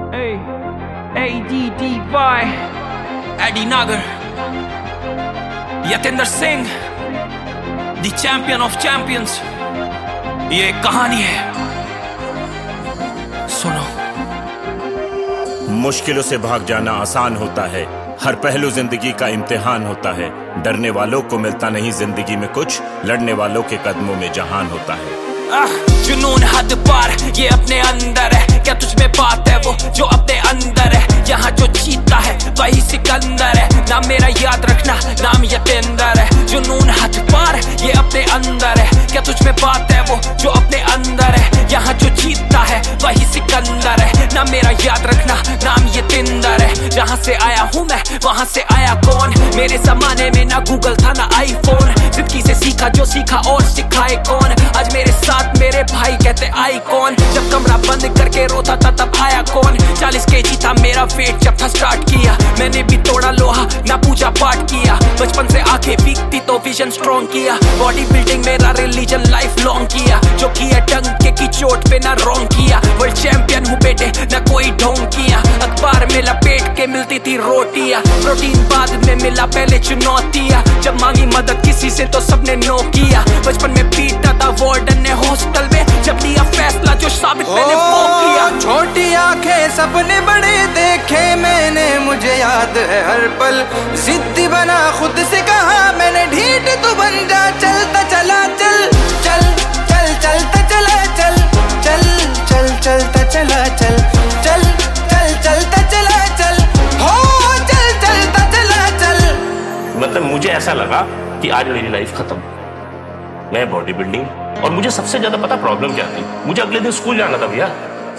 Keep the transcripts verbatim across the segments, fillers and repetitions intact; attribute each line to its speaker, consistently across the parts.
Speaker 1: Hey, A D D Y, Eddie Nagar, Yatinder Singh, the champion of champions. ये एक कहानी है, सुनो।
Speaker 2: मुश्किलों से भाग जाना आसान होता है, हर पहलू जिंदगी का इम्तिहान होता है। डरने वालों को मिलता नहीं जिंदगी में कुछ, लड़ने वालों के कदमों में जहान होता है।
Speaker 1: आह, जुनून हद पार ये अपने अंदर है, क्या तुझ में बात है वो जो अपने अंदर है। यहाँ जो जीतता है वही सिकंदर है, नाम मेरा याद रखना, नाम यतिंदर है। जुनून हद पार ये अपने अंदर है, क्या तुझ में बात है वो जो अपने अंदर है। यहाँ जो जीतता है वही सिकंदर है, नाम मेरा याद रखना, नाम यतिंदर है। जहाँ से आया हूँ मैं वहाँ से आया कौन, मेरे जमाने में ना गूगल था ना आईफोन। जिंदगी से सीखा जो सीखा और सिखाए कौन, आज मेरे साथ मेरे भाई कहते आई कौन। जब कमरा बंद करके रोता था तब आया कौन, चालीस केजी था मेरा वेट जब था स्टार्ट किया। मैंने भी तोड़ा लोहा ना पूजा पाठ किया, बचपन से आंखें वीक थी तो विजन स्ट्रॉन्ग किया। बॉडी बिल्डिंग मेरा रिलीजन लाइफ लॉन्ग किया, जो किया डंके की चोट पे ना रॉन्ग किया। वर्ल्ड चैंपियन हूँ बेटे ना कोई ढोंग किया, अखबार में लपेट के मिलती थी रोटियां, प्रोटीन बाद में मिला पहले चुनौतियां। जब मांगी मदद किसी से तो सबने नो किया, बचपन में पीटा था वार्डन ने हॉस्टल में, जब लिया फैसला जो साबित मैंने वो किया।
Speaker 3: छोटी आंखें सपने बड़े देखे मैंने, मुझे याद है हर पल। जिद्दी बना खुद से कहा मैंने, ढीठ तू बन जा, चलता चला चल चल चल चलता चला चल चल चल चलता चला चल चल चल चलता चला चल हो चल चलता चला चल।
Speaker 4: मतलब मुझे ऐसा लगा कि आज मेरी लाइफ खत्म, मैं बॉडी बिल्डिंग, और मुझे सबसे ज्यादा पता प्रॉब्लम क्या थी, मुझे अगले दिन स्कूल जाना था भैया।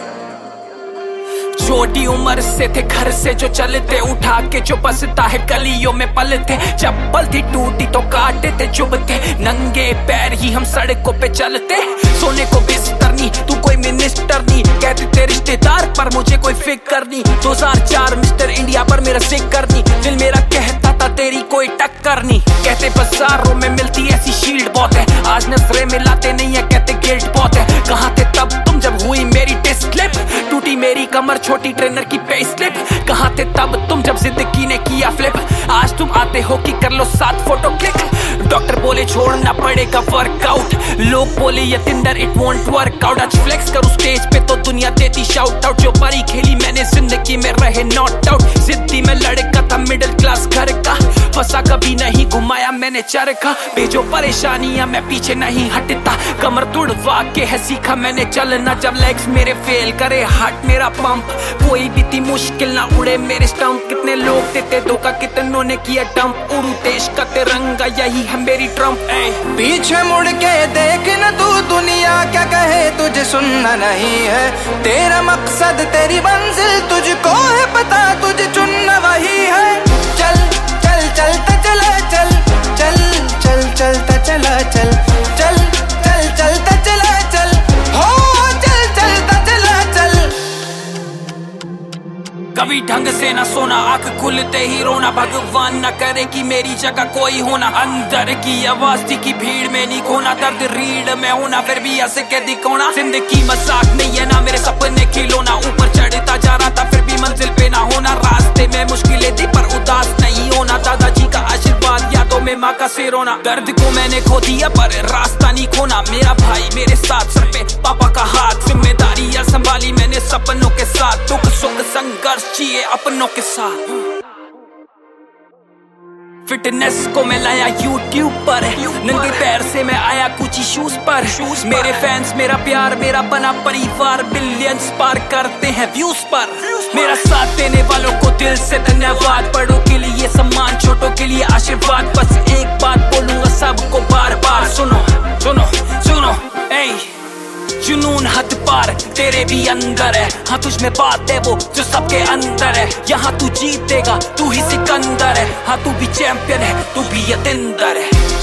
Speaker 1: छोटी उम्र से थे घर से जो चलते, उठा के जो बसता है गलियों में पलते। चप्पल थी टूटी तो काटे थे चुभते, नंगे पैर ही हम सड़कों पे चलते। सोने को बिस्तर नहीं, तू कोई मिनिस्टर नहीं, कहते थे रिश्तेदार पर मुझे कोई फिक्र नहीं। दो हज़ार चार मिस्टर इंडिया पर मेरा जिक्र नहीं, दिल मेरा कहता था तेरी कोई टक्कर नहीं। कहते बाजारों में मिलती ऐसी शील्ड बहुत है, आज नजरे मिलाते नहीं है, कहते गिल्ट बहुत है। कहाँ थे तब तुम जब हुई मेरी टेस्ट स्लिप, टूटी मेरी कमर छोटी ट्रेनर की पे स्लिप। कहाँ थे तब तुम जब जिंदगी ने किया फ्लिप, आज तुम आते हो कि कर लो सात फोटो क्लिक। डॉक्टर बोले छोड़ना पड़ेगा वर्कआउट, लोग बोले Yatinder it won't work out. आज फ्लेक्स करूँ स्टेज पे तो दुनिया देती शाउट आउट, जो परी खेली मैंने जिंदगी में रहे नॉट आउट। जिद्दी में लड़का था मिडिल क्लास घर का, फंसा कभी नहीं घुमाया मैंने चरखा। भेजो परेशानियां मैं पीछे नहीं हटता, कमर तुड़वा के है सीखा मैंने चलना। जब लेग्स मेरे फेल करे हार्ट मेरा पंप, कोई भी थी मुश्किल ना उड़े मेरे स्टंप। कितने लोग देते धोखा कितनों ने किया डंप, उड़ू देश का तिरंगा यही है मेरी ट्रम्प।
Speaker 3: पीछे मुड़ के देख न तू दुनिया क्या कहे, तुझे सुनना नहीं है तेरा मकसद तेरी मंजिल, तुझको है पता तुझे चुनना वही है। चल चल चलता चला चल चल चल चलता चला चल चल चल चलता चला चल हो चल चलता चला चल।
Speaker 1: कभी ढंग से ना सोना, आंख खुलते ही रोना, भगवान ना करे कि मेरी जगह कोई होना। अंदर की आवाज थी कि भीड़ में नहीं खोना, दर्द रीढ़ में होना फिर भी ऐसे कह दिखोना। जिंदगी मजाक नहीं है ना मेरे सपने खिलौना, ऊपर चढ़ता जा रहा था फिर भी मंजिल पे ना होना। रास्ते में मुश्किलें थी पर उदास नहीं होना, दादाजी का आशीर्वाद यादों में माँ का सिर होना। दर्द को मैंने खो दिया पर रास्ता नहीं खोना, मेरा भाई मेरे साथ सर पे पापा का हाथ। जिम्मेदारियां संभाली मैंने सपनों के साथ, दुख सुख संघर्ष जिए अपनों के साथ। फिटनेस को मैं लाया यूट्यूब पर, नंगे पैर से मैं आया कुछ शूज पर। मेरे फैंस मेरा प्यार मेरा बना परिवार, बिलियंस पार करते हैं व्यूज पर। मेरा साथ देने वालों को दिल से धन्यवाद, बड़ों के लिए सम्मान छोटों के लिए आशीर्वाद। बस एक बात बोलूंगा सबको बार बार, सुनो सुनो सुनो ए जुनून हद पार तेरे भी अंदर है, हाँ तुझ में बात है वो जो सबके अंदर है। यहाँ तू जीतेगा तू ही सिकंदर है, हाँ तू भी चैंपियन है तू भी यतिंदर है।